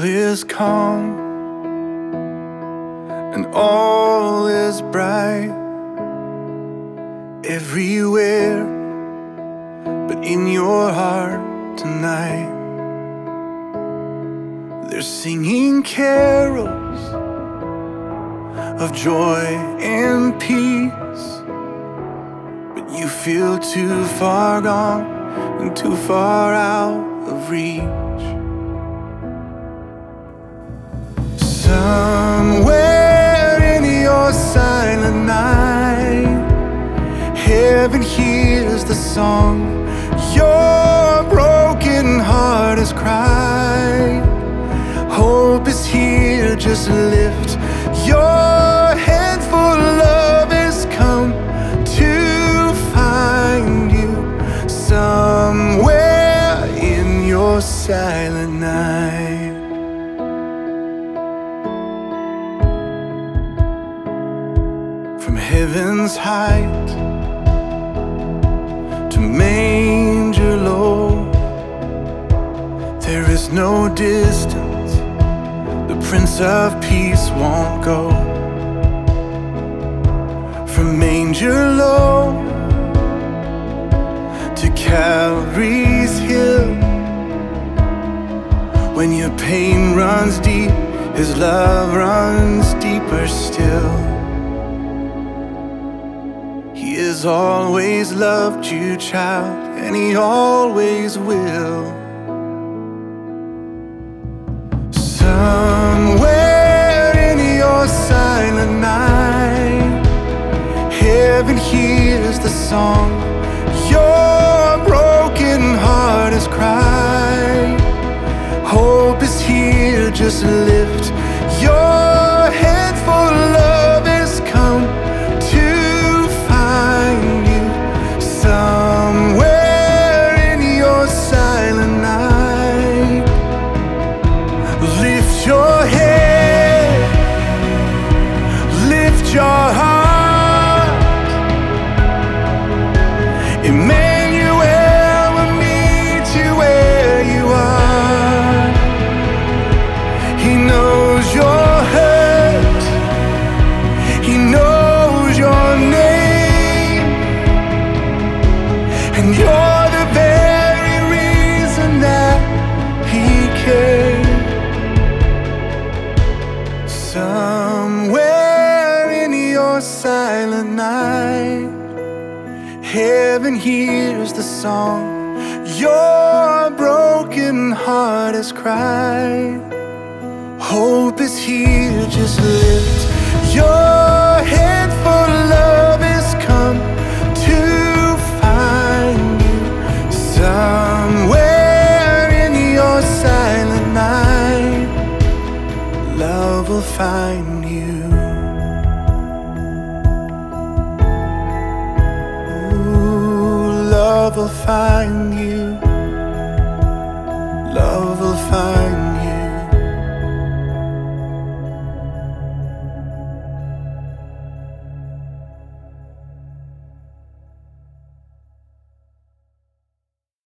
is calm and all is bright everywhere, but in your heart tonight. They're singing carols of joy and peace, but you feel too far gone and too far out of reach. Somewhere in your silent night, heaven hears the song your broken heart has cried. Hope is here, just lift your head, for love has come to find you somewhere in your silent night. From heaven's height to manger low, there is no distance the Prince of Peace won't go. From manger low to Calvary's hill, when your pain runs deep, His love runs deeper still. He has always loved you, child, and He always will. Somewhere in your silent night, heaven hears the song your broken heart has cried. Hope is here, just lift your head, for love has come to find you somewhere in your silent night. Lift your head, lift your heart. Emmanuel will meet you where you are. He knows your hurt, He knows your name, and you're the very reason that He cares. Somewhere in your silent night, heaven hears the song your broken heart has cried. Hope is here, just lift your head, for love has come to find you somewhere in your silent night. Love will find you. Ooh, love will find you.